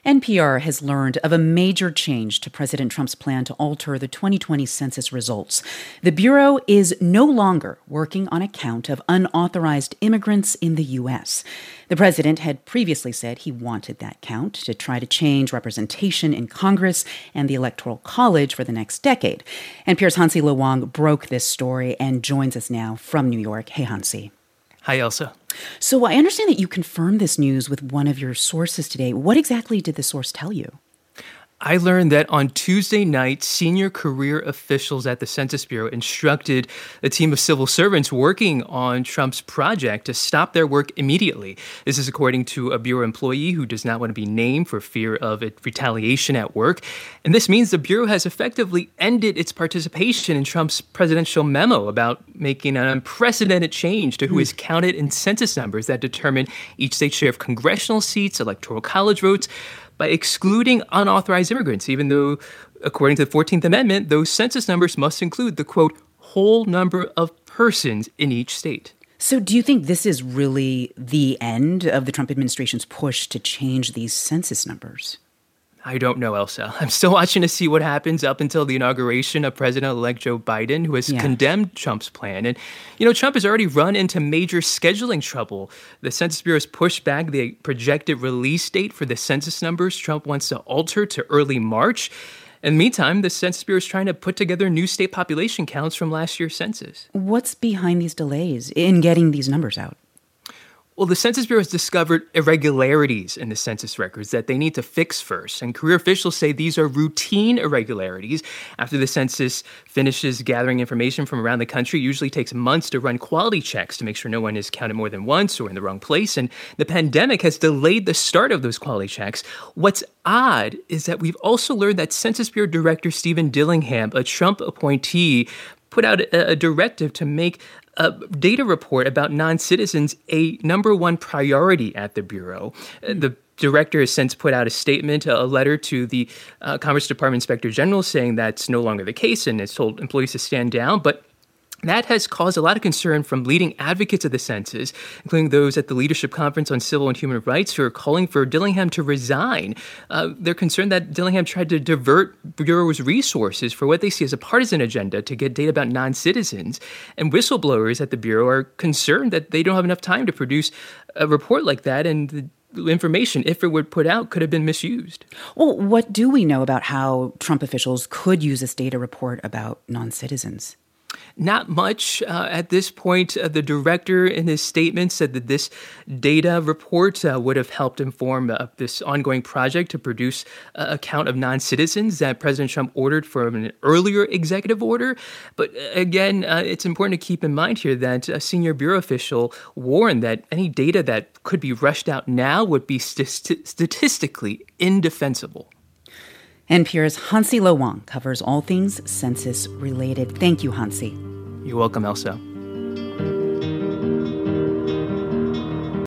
NPR has learned of a major change to President Trump's plan to alter the 2020 census results. The Bureau is no longer working on a count of unauthorized immigrants in the U.S. The president had previously said he wanted that count to try to change representation in Congress and the Electoral College for the next decade. NPR's Hansi Lo Wang broke this story and joins us now from New York. Hey, Hansi. Hi, Elsa. So I understand that you confirmed this news with one of your sources today. What exactly did the source tell you? I learned that on Tuesday night, senior career officials at the Census Bureau instructed a team of civil servants working on Trump's project to stop their work immediately. This is according to a Bureau employee who does not want to be named for fear of retaliation at work. And this means the Bureau has effectively ended its participation in Trump's presidential memo about making an unprecedented change to who is counted in census numbers that determine each state's share of congressional seats, electoral college votes, by excluding unauthorized immigrants, even though, according to the 14th Amendment, those census numbers must include the, quote, whole number of persons in each state. So do you think this is really the end of the Trump administration's push to change these census numbers? I don't know, Elsa. I'm still watching to see what happens up until the inauguration of President-elect Joe Biden, who has condemned Trump's plan. And, Trump has already run into major scheduling trouble. The Census Bureau has pushed back the projected release date for the census numbers Trump wants to alter to early March. In the meantime, the Census Bureau is trying to put together new state population counts from last year's census. What's behind these delays in getting these numbers out? Well, the Census Bureau has discovered irregularities in the census records that they need to fix first. And career officials say these are routine irregularities. After the census finishes gathering information from around the country, it usually takes months to run quality checks to make sure no one is counted more than once or in the wrong place. And the pandemic has delayed the start of those quality checks. What's odd is that we've also learned that Census Bureau Director Stephen Dillingham, a Trump appointee, put out a directive to make a data report about non-citizens a number one priority at the Bureau. The director has since put out a statement, a letter to the Commerce Department Inspector General saying that's no longer the case and has told employees to stand down. But that has caused a lot of concern from leading advocates of the census, including those at the Leadership Conference on Civil and Human Rights, who are calling for Dillingham to resign. They're concerned that Dillingham tried to divert Bureau's resources for what they see as a partisan agenda to get data about non-citizens. And whistleblowers at the Bureau are concerned that they don't have enough time to produce a report like that, and the information, if it were put out, could have been misused. Well, what do we know about how Trump officials could use this data report about non-citizens? Not much at this point. The director in his statement said that this data report would have helped inform this ongoing project to produce a count of non-citizens that President Trump ordered from an earlier executive order. But again, it's important to keep in mind here that a senior Bureau official warned that any data that could be rushed out now would be statistically indefensible. NPR's Hansi Lo Wang covers all things census-related. Thank you, Hansi. You're welcome, Elsa.